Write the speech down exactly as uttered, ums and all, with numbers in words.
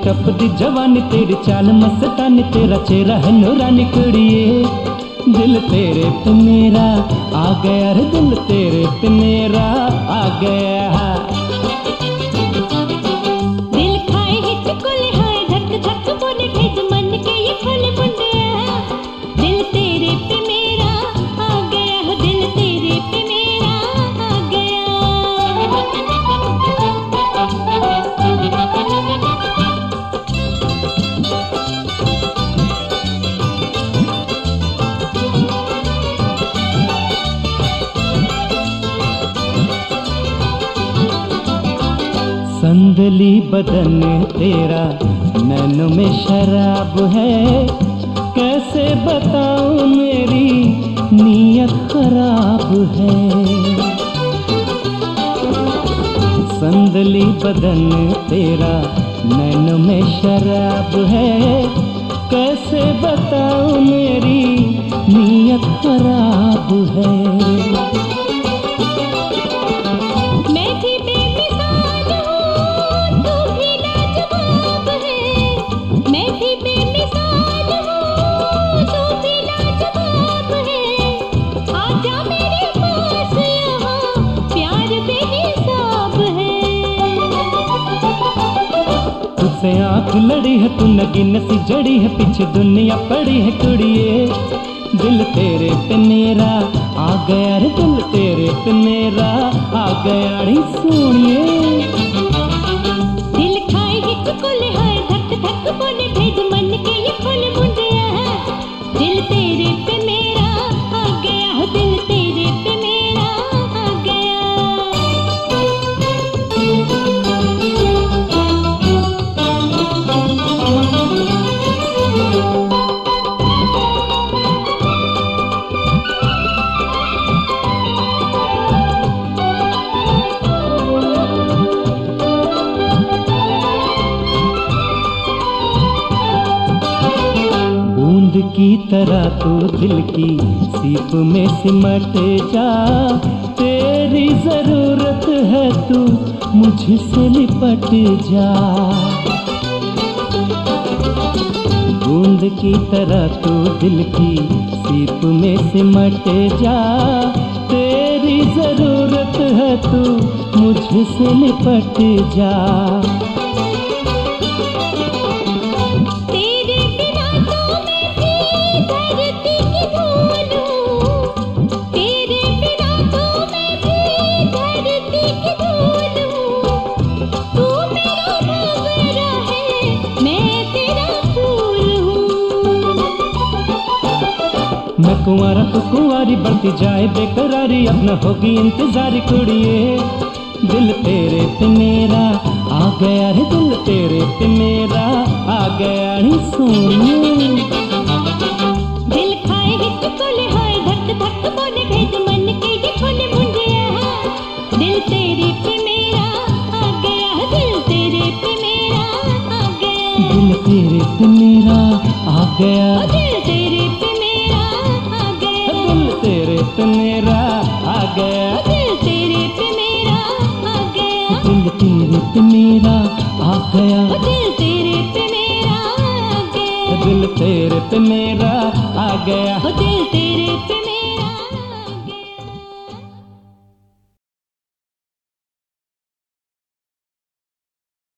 टपदी जवानी तेरी चाल मस्तानी तेरा चेहरा है नूरानी कुड़िए। दिल तेरे पे मेरा आ गया रे, दिल तेरे पे मेरा आ गया। दिल खाए हिचकुल है धक धक बोले भेज मन के ये खोल मुंडिया। दिल तेरे पे मेरा आ गया, दिल तेरे पे मेरा आ गया। संदली बदन तेरा नैनों में शराब है, कैसे बताऊं मेरी नीयत खराब है। संदली बदन तेरा नैनों में शराब है, कैसे बताऊं मेरी नीयत खराब है। तुझसे आँख लड़ी है तू नगीन सी जड़ी है, पीछे दुनिया पड़ी है कुड़िए। दिल तेरे पे मेरा आ गया रे, दिल तेरे पे मेरा आ गया रे सोनिए। दिल खाए हिचकुल है धक धक बोले भेज मन के ये खोल मुंडिया। दिल तेरे पे मेरा आ गया, दिल तेरे पे मेरा आ गया। बूंद की तरह तू दिल की सीप में सिमट जा, तेरी जरूरत है तू मुझसे लिपट जा। बूंद की तरह तू दिल की सीप में सिमट जा, तेरी जरूरत है तू मुझसे लिपट जा। मैं कुंवारा तो कुंवारी बढ़ती जाए बेकरारी, अपना होगी इंतजार कुड़िए। दिल तेरे पे मेरा आ गया रे, दिल तेरे पे मेरा आ गया रे सोनिए। दिल खाए हिचकुल है धक धक बोले भेज मन के ये खोल मुंडिया। दिल तेरे पे मेरा आ गया, दिल तेरे पे मेरा आ गया। दिल तेरे पे मेरा आ गया, दिल तेरे पे मेरा आ गया। दिल तेरे पे मेरा आ गया, दिल तेरे पे मेरा आ गया। दिल तेरे पे मेरा आ गया, दिल तेरे पे मेरा आ गया। दिल तेरे पे मेरा आ गया, दिल तेरे पे मेरा